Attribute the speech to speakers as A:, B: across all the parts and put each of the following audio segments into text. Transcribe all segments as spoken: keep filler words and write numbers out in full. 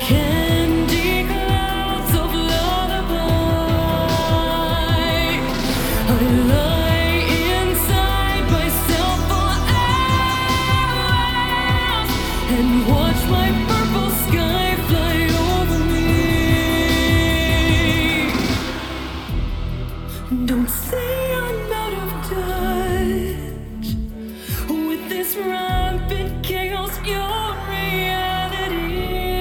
A: candy clouds of lullaby. I lie inside myself for hours and watch my purple sky fly over me. Don't say I'm out of touch with this rampant chaos. Your reality.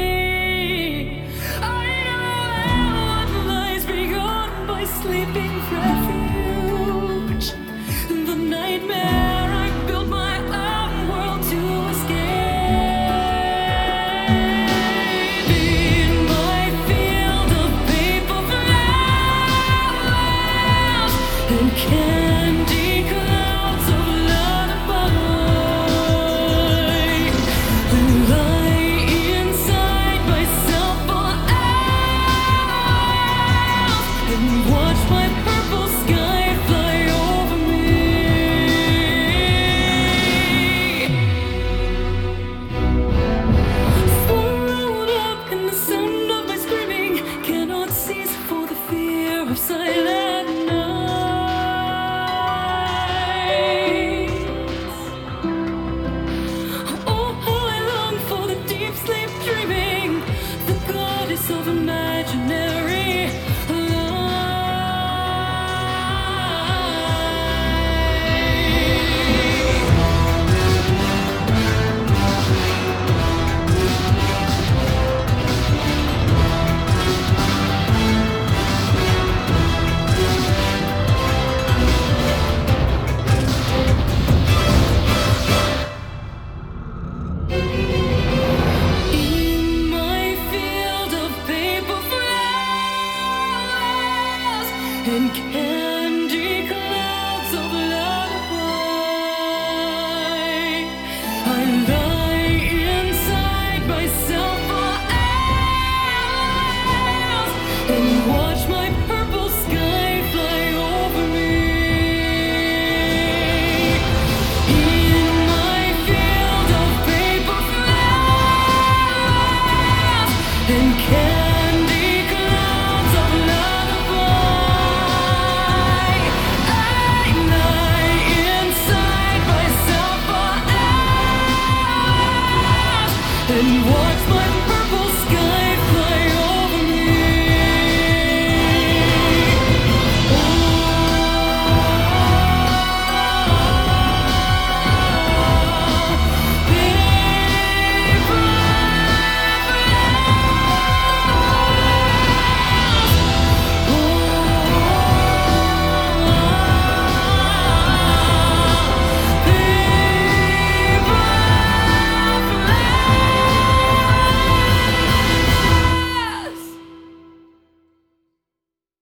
A: I know what lies beyond my sleeping refuge. The nightmare I built my own world to escape. In my field of paper flowers and candy clouds of lullaby, I lie inside myself for hours and watch my purple sky fly over me. Swallowed up in the sound of my screaming, cannot cease for the fear of silent nights. Oh, how I long for the deep sleep dreaming, the goddess of imaginary in my field of paper flowers and